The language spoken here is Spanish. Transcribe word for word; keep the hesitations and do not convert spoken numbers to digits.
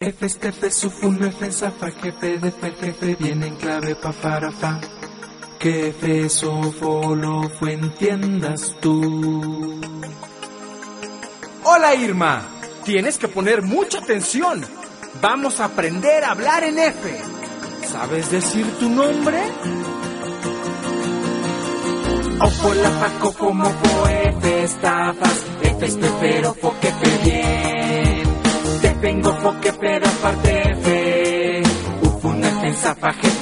F, estefe, sufun, F, zafa, jefe, defe, jefe, viene en clave pa, para, fa. Que F, sofo, lo, fue, entiendas tú. Hola Irma, tienes que poner mucha atención. Vamos a aprender a hablar en F. ¿Sabes decir tu nombre? Ofo, la, fa, cofo, mofo, F, estafas, F, estefero, fo, que fe, bien. Te vengo, fo, que pero aparte F. Ufun, F, zafa, jefe,